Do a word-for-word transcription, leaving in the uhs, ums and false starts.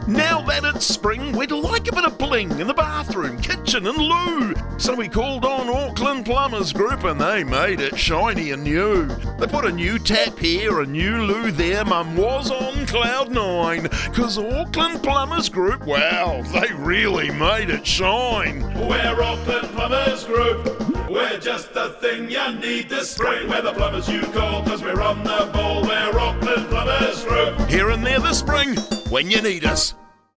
Now that it's spring, we'd like a bit of bling in the bathroom, kitchen and loo. So we called on Auckland Plumbers Group and they made it shiny and new. They put a new tap here, a new loo there. Mum was on cloud nine, 'cause Auckland Plumbers Group, wow, they really made it shine. We're Auckland Plumbers Group. We're just the thing you need this spring. We're the plumbers you call, 'cause we're on the ball. We're Auckland Plumbers Group. Here and there this spring, when you need us.